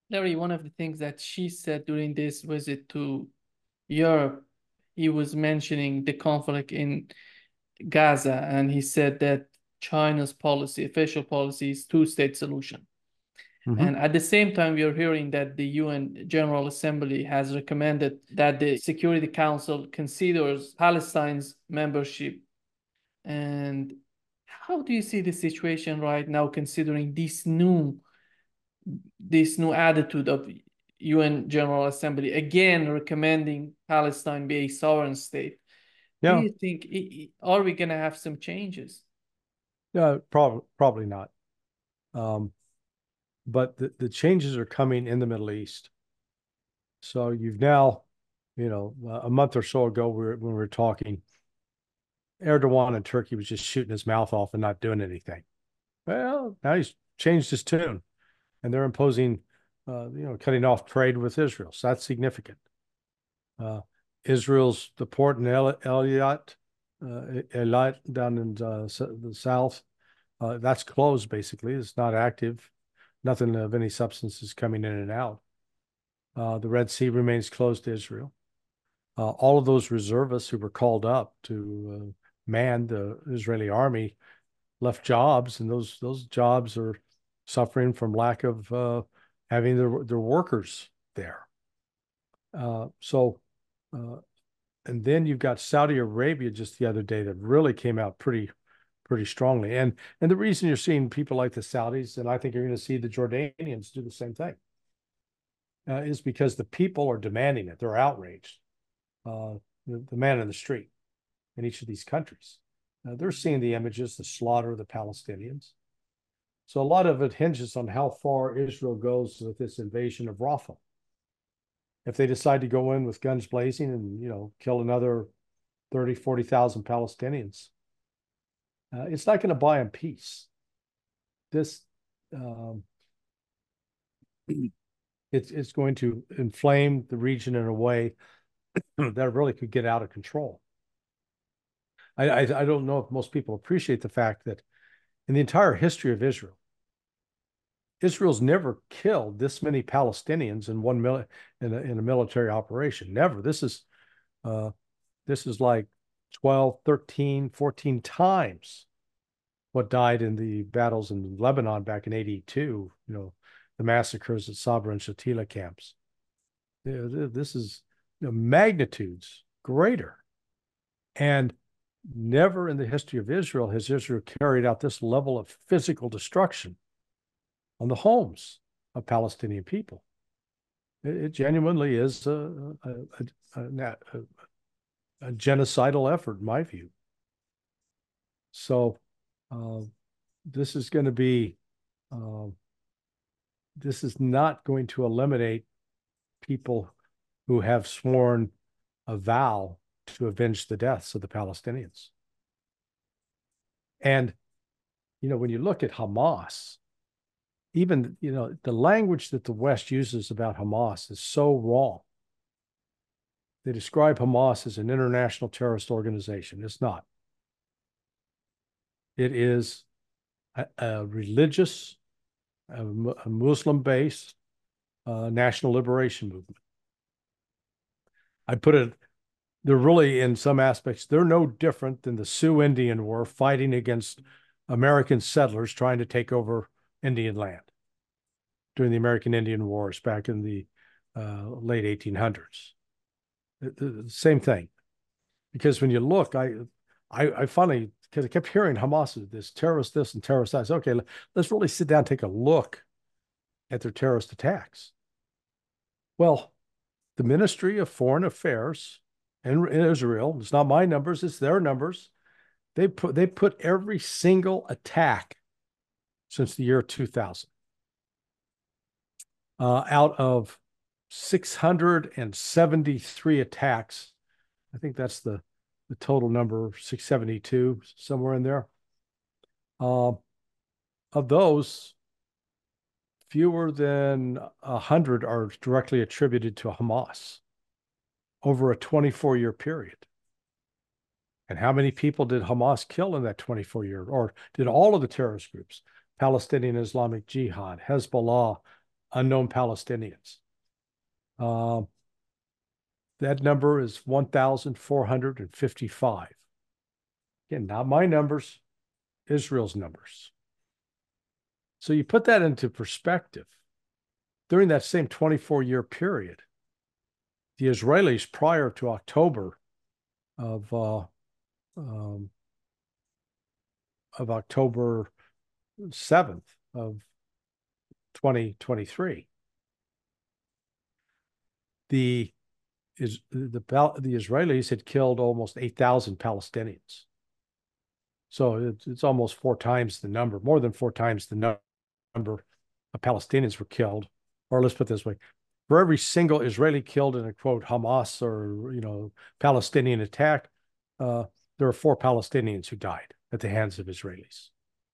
Larry, one of the things that she said during this visit to Europe, he was mentioning the conflict in Gaza, and he said that China's policy, official policy, is two-state solution. Hmm. And at the same time, we are hearing that the UN General Assembly has recommended that the Security Council considers Palestine's membership. And how do you see the situation right now, considering this new attitude of UN General Assembly again recommending Palestine be a sovereign state? Do Yeah, you think are we going to have some changes? yeah, probably not. Um, but the changes are coming in the Middle East. So you've now, a month or so ago, when we were talking, Erdogan in Turkey was just shooting his mouth off and not doing anything. Well, now he's changed his tune, and they're imposing, cutting off trade with Israel. So that's significant. Uh, Israel's the port in Eilat, Eilat down in the south, that's closed basically. It's not active. Nothing of any substance is coming in and out. The Red Sea remains closed to Israel. All of those reservists who were called up to man the Israeli army left jobs, and those jobs are suffering from lack of having their workers there. So, uh, and then you've got Saudi Arabia just the other day that really came out pretty strongly. And the reason you're seeing people like the Saudis, and I think you're going to see the Jordanians do the same thing, is because the people are demanding it. They're outraged. The man in the street in each of these countries. They're seeing the images, the slaughter of the Palestinians. So a lot of it hinges on how far Israel goes with this invasion of Rafah. If they decide to go in with guns blazing and, kill another 30, 40,000 Palestinians, it's not going to buy them peace. This, um, it's going to inflame the region in a way that really could get out of control. I don't know if most people appreciate the fact that in the entire history of Israel, Israel's never killed this many Palestinians in in a military operation. Never. Uh, this is like 12, 13, 14 times what died in the battles in Lebanon back in 82, the massacres at Sabra and Shatila camps. This is magnitudes greater. And never in the history of Israel has Israel carried out this level of physical destruction on the homes of Palestinian people. It genuinely is a genocidal effort, in my view. So uh, this is going to be, uh, this is not going to eliminate people who have sworn a vow to avenge the deaths of the Palestinians. And, when you look at Hamas, even, the language that the West uses about Hamas is so wrong. They describe Hamas as an international terrorist organization. It's not. It is a religious, a Muslim-based national liberation movement. I put it, they're really, in some aspects, they're no different than the Sioux Indian War fighting against American settlers trying to take over Indian land during the American Indian Wars back in the late 1800s. Same thing. Because when you look, I finally, because I kept hearing Hamas is this and terrorist that. Okay, let's really sit down and take a look at their terrorist attacks. Well, the Ministry of Foreign Affairs in Israel, it's not my numbers, it's their numbers. They put every single attack since the year 2000 out of 673 attacks. I think that's the total number, 672, somewhere in there. Uh, of those, fewer than 100 are directly attributed to Hamas over a 24-year period. And how many people did Hamas kill in that 24-year, or did all of the terrorist groups, Palestinian Islamic Jihad, Hezbollah, unknown Palestinians. That number is 1,455. Again, not my numbers, Israel's numbers. So you put that into perspective. During that same 24-year period, the Israelis, prior to October of October 7th of 2023, the Israelis had killed almost 8,000 Palestinians. So it's almost 4 times the number, more than 4 times the number of Palestinians were killed. Or let's put it this way: for every single Israeli killed in a quote Hamas or Palestinian attack, there are 4 Palestinians who died at the hands of Israelis.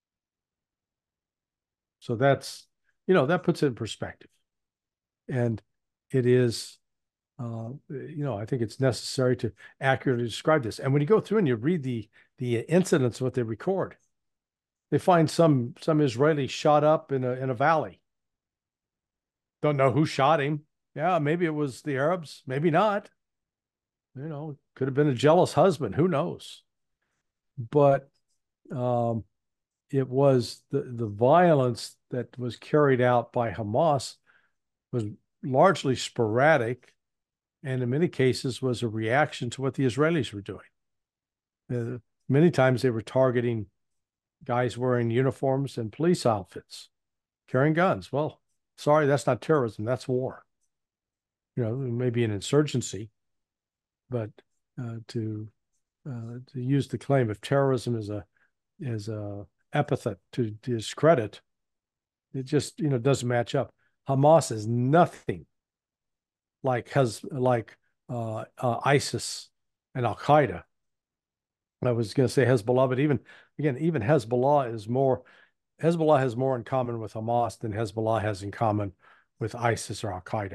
So that's that puts it in perspective, and it is. I think it's necessary to accurately describe this. And when you go through and you read the incidents, what they record, they find some Israeli shot up in a valley. Don't know who shot him. Yeah, maybe it was the Arabs, maybe not. Could have been a jealous husband. Who knows? But it was the violence that was carried out by Hamas was largely sporadic, and in many cases was a reaction to what the Israelis were doing. Many times they were targeting guys wearing uniforms and police outfits, carrying guns. Well, sorry, that's not terrorism. That's war. Maybe an insurgency, but to use the claim of terrorism as a epithet to discredit, it just doesn't match up. Hamas is nothing like ISIS and Al Qaeda. I was going to say Hezbollah, but even Hezbollah has more in common with Hamas than Hezbollah has in common with ISIS or Al Qaeda.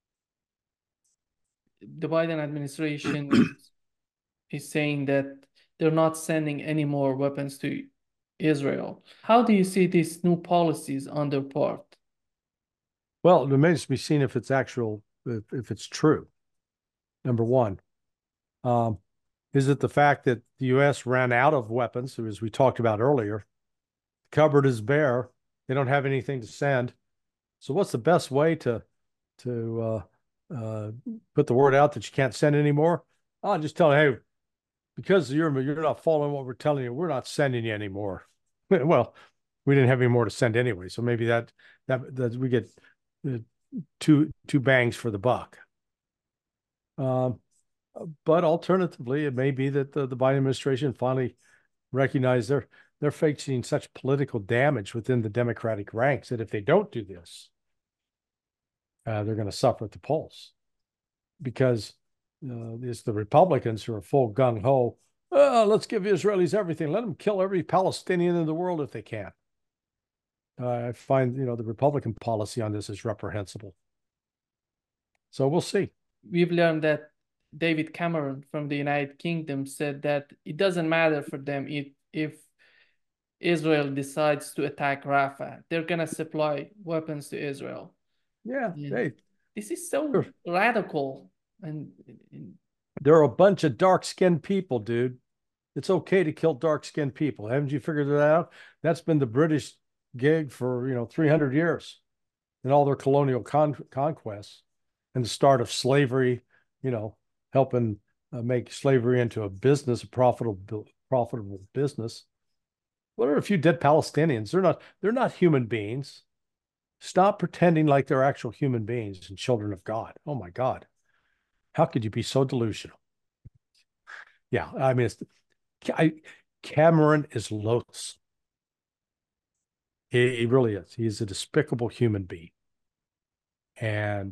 The Biden administration is saying that they're not sending any more weapons to Israel. How do you see these new policies on their part? Well, it remains to be seen if it's true. Number one, is it the fact that the U.S. ran out of weapons, as we talked about earlier? The cupboard is bare. They don't have anything to send. So what's the best way to put the word out that you can't send anymore? I'll just tell them, hey, because you're not following what we're telling you, we're not sending you anymore. Well, we didn't have any more to send anyway, so maybe that we get two bangs for the buck. But alternatively, it may be that the Biden administration finally recognized they're facing such political damage within the Democratic ranks that if they don't do this, they're going to suffer at the polls, because it's the Republicans who are full gung ho. Let's give Israelis everything. Let them kill every Palestinian in the world if they can. I find the Republican policy on this is reprehensible. So we'll see. We've learned that David Cameron from the United Kingdom said that it doesn't matter for them if Israel decides to attack Rafah. They're going to supply weapons to Israel. Yeah, this is so radical. And they're a bunch of dark-skinned people, dude. It's okay to kill dark-skinned people. Haven't you figured that out? That's been the British gig for 300 years, and all their colonial conquests, and the start of slavery. Helping make slavery into a business, a profitable business. What are a few dead Palestinians? They're not human beings. Stop pretending like they're actual human beings and children of God. Oh my God. How could you be so delusional? Yeah, I mean, Cameron is loathsome. He really is. He's a despicable human being. And,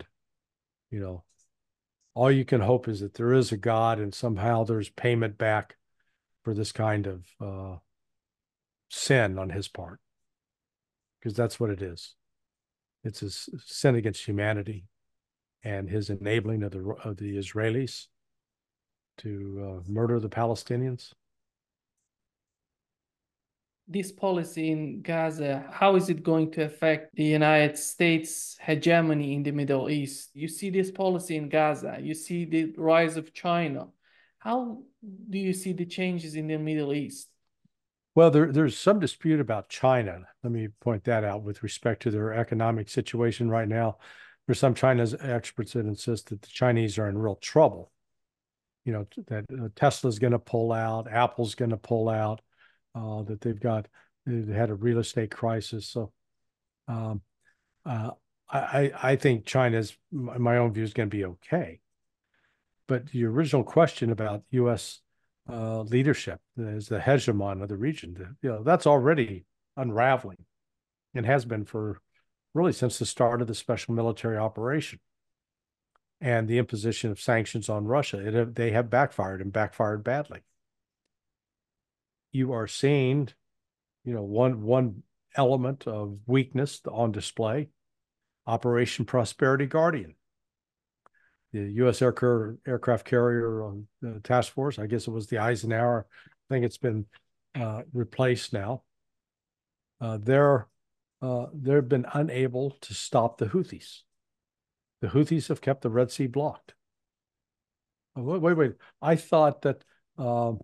all you can hope is that there is a God and somehow there's payment back for this kind of sin on his part, because that's what it is. It's a sin against humanity and his enabling of the Israelis to murder the Palestinians. this policy in Gaza, how is it going to affect the United States hegemony in the Middle East? You see this policy in Gaza, you see the rise of China. How do you see the changes in the Middle East? Well, there's some dispute about China. Let me point that out with respect to their economic situation right now. There's some China's experts that insist that the Chinese are in real trouble. You know, that Tesla's going to pull out, Apple's going to pull out, that they had a real estate crisis. So um, I think China's, my own view, is going to be okay. But the original question about U.S. Leadership as the hegemon of the region, that's already unraveling and has been for really since the start of the special military operation and the imposition of sanctions on Russia. They have backfired and backfired badly. You are seeing, one element of weakness on display, Operation Prosperity Guardian. The U.S. aircraft carrier task force, I guess it was the Eisenhower. I think it's been replaced now. They've been unable to stop the Houthis. The Houthis have kept the Red Sea blocked. Wait. I thought that the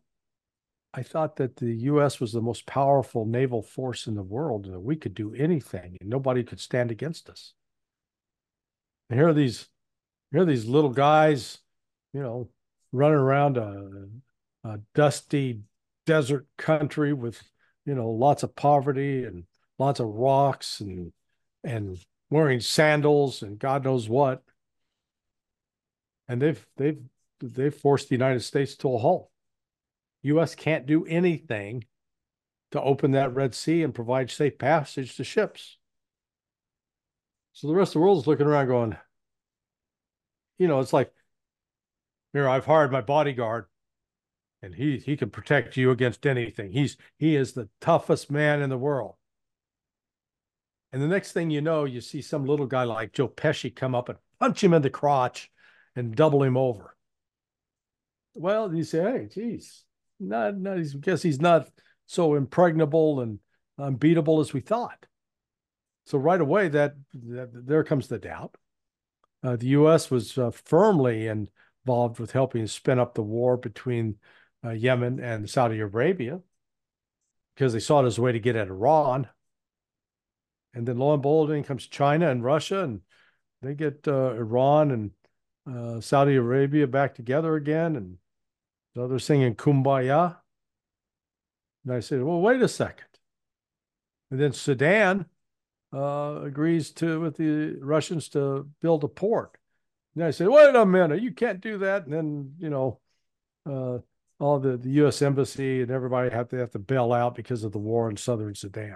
U.S. was the most powerful naval force in the world, and that we could do anything, and nobody could stand against us. And here are these little guys, running around a dusty desert country with, lots of poverty and lots of rocks and wearing sandals and God knows what. And they've forced the United States to a halt. U.S. can't do anything to open that Red Sea and provide safe passage to ships. So the rest of the world is looking around going, it's like, here, I've hired my bodyguard and he can protect you against anything. He is the toughest man in the world. And the next thing you know, you see some little guy like Joe Pesci come up and punch him in the crotch and double him over. Well, you say, hey, geez, I guess he's not so impregnable and unbeatable as we thought. So right away, that there comes the doubt. The U.S. was firmly involved with helping spin up the war between Yemen and Saudi Arabia because they saw it as a way to get at Iran. And then lo and behold, in comes China and Russia, and they get Iran and Saudi Arabia back together again. And so they're singing Kumbaya. And I said, well, wait a second. And then Sudan agrees with the Russians to build a port. And I said, wait a minute, you can't do that. And then, all the U.S. embassy and everybody have to bail out because of the war in southern Sudan.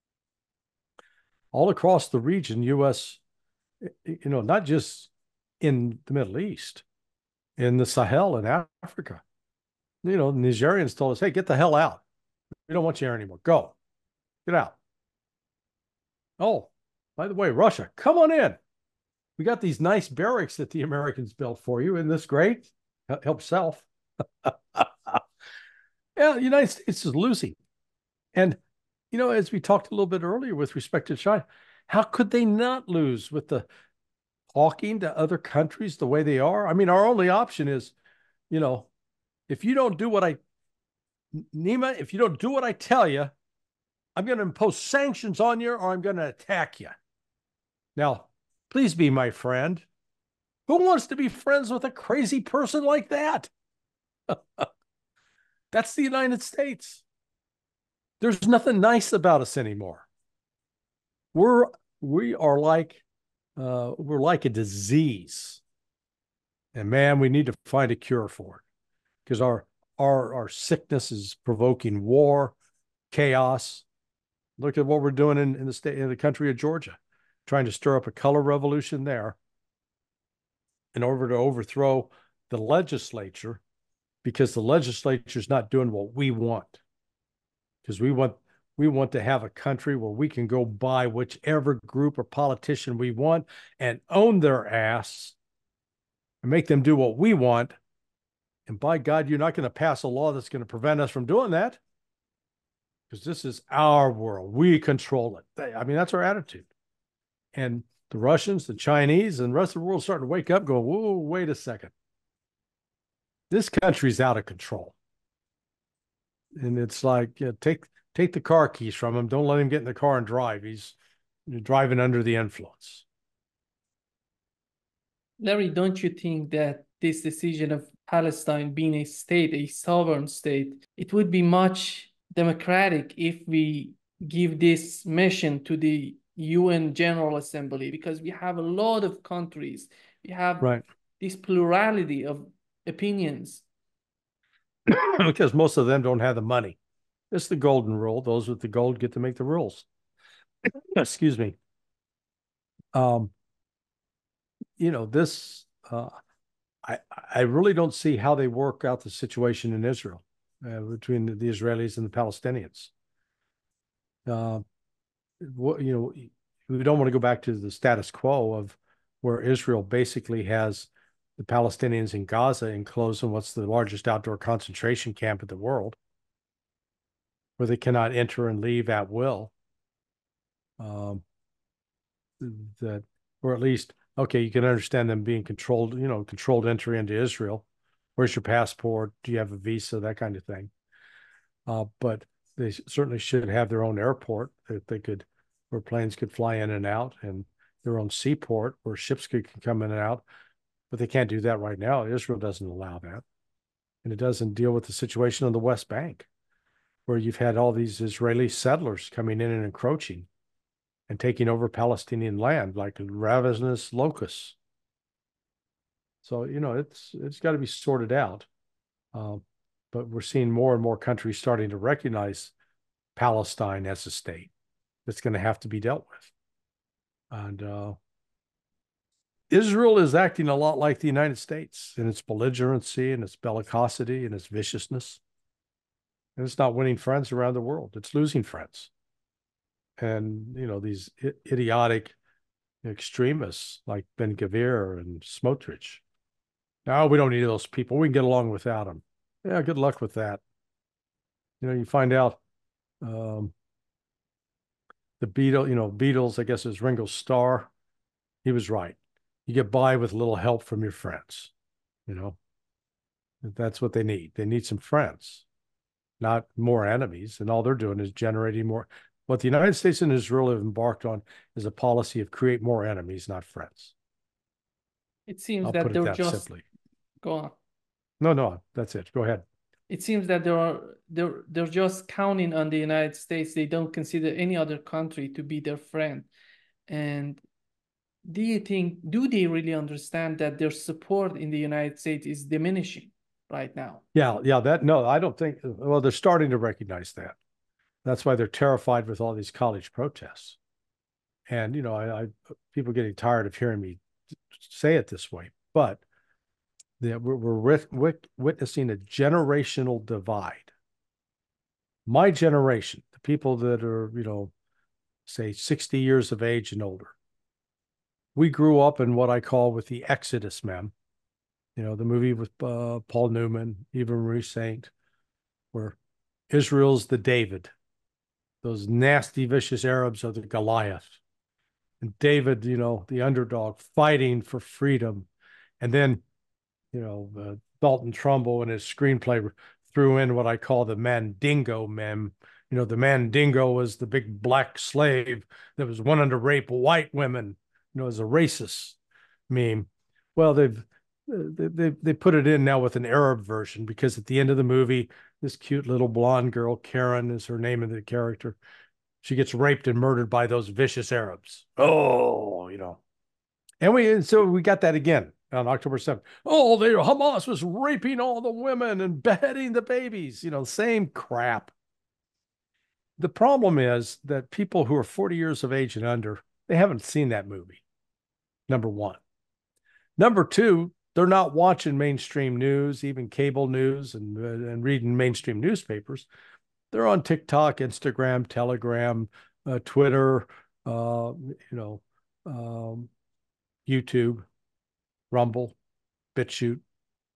All across the region, U.S., not just in the Middle East, in the Sahel in Africa. Nigerians told us, hey, get the hell out. We don't want you here anymore. Go. Get out. Oh, by the way, Russia, come on in. We got these nice barracks that the Americans built for you. Isn't this great? Help self. Yeah, the United States is losing. And, as we talked a little bit earlier with respect to China, how could they not lose with the talking to other countries the way they are? I mean, our only option is, if you don't do what Nima, if you don't do what I tell you, I'm going to impose sanctions on you or I'm going to attack you. Now, please be my friend. Who wants to be friends with a crazy person like that? That's the United States. There's nothing nice about us anymore. We are like we're like a disease. And man, we need to find a cure for it because our sickness is provoking war, chaos. Look at what we're doing in the country of Georgia, trying to stir up a color revolution there in order to overthrow the legislature because the legislature is not doing what we want. Because we want to have a country where we can go buy whichever group or politician we want and own their ass and make them do what we want. And by God, you're not going to pass a law that's going to prevent us from doing that. because this is our world. We control it. I mean, that's our attitude. And the Russians, the Chinese, and the rest of the world starting to wake up, going, whoa, wait a second. This country's out of control. And it's like, take the car keys from him. Don't let him get in the car and drive. He's driving under the influence. Larry, don't you think that this decision of Palestine being a state, a sovereign state, it would be much democratic if we give this mission to the UN General Assembly, because we have a lot of countries, we have right. this plurality of opinions. Because most of them don't have the money. It's the golden rule. Those with the gold get to make the rules. Excuse me. This I really don't see how they work out the situation in Israel between the Israelis and the Palestinians. We don't want to go back to the status quo of where Israel basically has the Palestinians in Gaza enclosed in what's the largest outdoor concentration camp in the world, where they cannot enter and leave at will. That, or at least, okay, you can understand them being controlled, controlled entry into Israel. Where's your passport? Do you have a visa? That kind of thing. But they certainly should have their own airport that where planes could fly in and out, and their own seaport where ships can come in and out. But they can't do that right now. Israel doesn't allow that. And it doesn't deal with the situation on the West Bank, where you've had all these Israeli settlers coming in and encroaching and taking over Palestinian land like ravenous locusts. So, it's got to be sorted out. But we're seeing more and more countries starting to recognize Palestine as a state that's going to have to be dealt with. And Israel is acting a lot like the United States in its belligerency and its bellicosity and its viciousness. And it's not winning friends around the world. It's losing friends. And, these idiotic extremists like Ben-Gvir and Smotrich. No, we don't need those people. We can get along without them. Yeah, good luck with that. You find out the Beatles, I guess is Ringo Starr. He was right. You get by with a little help from your friends. That's what they need. They need some friends, not more enemies. And all they're doing is generating more. What the United States and Israel have embarked on is a policy of create more enemies, not friends. It seems I'll that put it they're that just simply. Go on. No, that's it. Go ahead. It seems that they're just counting on the United States. They don't consider any other country to be their friend. And do they really understand that their support in the United States is diminishing right now? Yeah, I don't think, well, they're starting to recognize that. That's why they're terrified with all these college protests. And, people getting tired of hearing me say it this way, but we're witnessing a generational divide. My generation, the people that are, say 60 years of age and older, we grew up in what I call with the Exodus men, the movie with Paul Newman, Eva Marie Saint, where Israel's the David. Those nasty, vicious Arabs are the Goliath. And David, the underdog fighting for freedom. And then, Dalton Trumbo in his screenplay threw in what I call the Mandingo meme. The Mandingo was the big black slave that was wanting to rape white women, as a racist meme. Well, they put it in now with an Arab version, because at the end of the movie, this cute little blonde girl, Karen is her name of the character, she gets raped and murdered by those vicious Arabs. Oh, and so we got that again on October 7th. Oh, Hamas was raping all the women and beheading the babies, same crap. The problem is that people who are 40 years of age and under, they haven't seen that movie. Number one. Number two, they're not watching mainstream news, even cable news, and reading mainstream newspapers. They're on TikTok, Instagram, Telegram, Twitter, YouTube, Rumble, BitChute.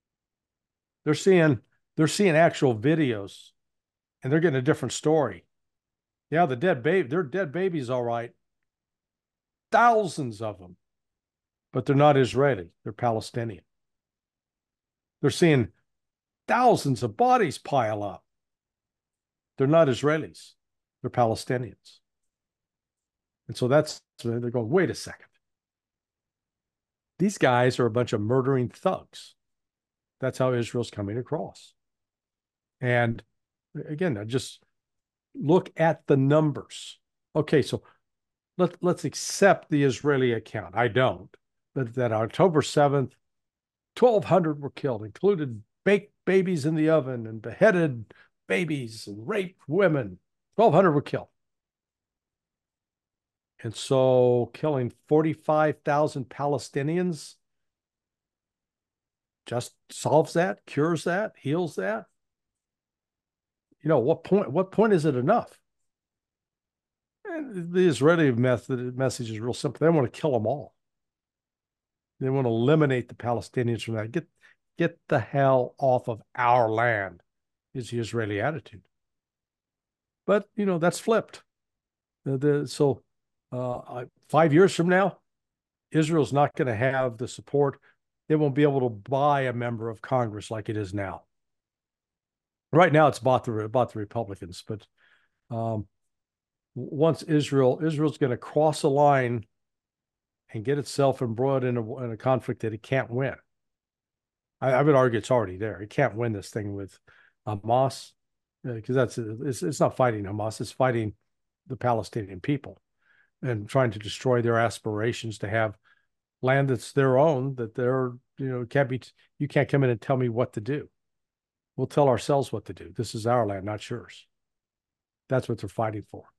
They're seeing actual videos, and they're getting a different story Yeah, they're dead babies, all right. Thousands of them, but they're not Israeli. They're Palestinian. They're seeing thousands of bodies pile up. They're not Israelis. They're Palestinians. And so they're going, wait a second. These guys are a bunch of murdering thugs. That's how Israel's coming across. And again, just look at the numbers. Okay, so let's accept the Israeli account. I don't. But that October 7th, 1,200 were killed, included baked babies in the oven and beheaded babies and raped women. 1,200 were killed. And so killing 45,000 Palestinians just solves that, cures that, heals that. What point is it enough? And the Israeli message is real simple. They want to kill them all. They want to eliminate the Palestinians from that. Get the hell off of our land is the Israeli attitude. But, that's flipped. So 5 years from now, Israel's not going to have the support. They won't be able to buy a member of Congress like it is now. Right now, it's bought the Republicans, but once Israel's going to cross a line and get itself embroiled in a conflict that it can't win. I would argue it's already there. It can't win this thing with Hamas because it's not fighting Hamas. It's fighting the Palestinian people and trying to destroy their aspirations to have land that's their own, that you can't come in and tell me what to do. We'll tell ourselves what to do. This is our land, not yours. That's what they're fighting for.